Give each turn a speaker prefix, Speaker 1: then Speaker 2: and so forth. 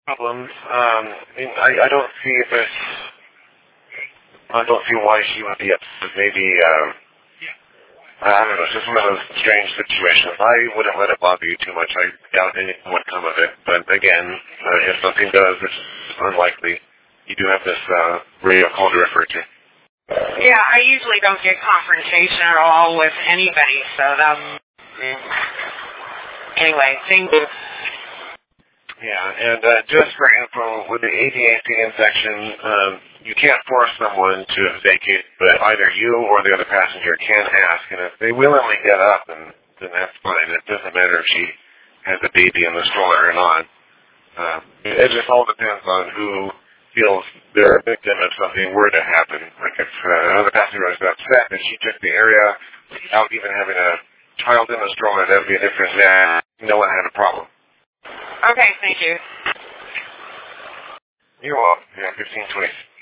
Speaker 1: problems. I don't see this. I don't see why she would be upset. Maybe, I don't know, it's just one of those strange situations. I wouldn't let it bother you too much. I doubt anything would come of it. But again, if something does, it's unlikely. You do have this radio call to refer to.
Speaker 2: Yeah, I usually don't get confrontation at all with anybody, so anyway, thank you.
Speaker 1: Yeah, and just for info, with the ADAC section, you can't force someone to vacate, but either you or the other passenger can ask, and if they willingly get up, then that's fine. It doesn't matter if she has a baby in the stroller or not. It just all depends on who feels they're a victim if something were to happen. Like if another passenger was upset and she took the area without even having a child in the stroller, that would be a different matter. No one had a problem.
Speaker 2: Okay, thank you.
Speaker 1: You're welcome. Yeah, 1520.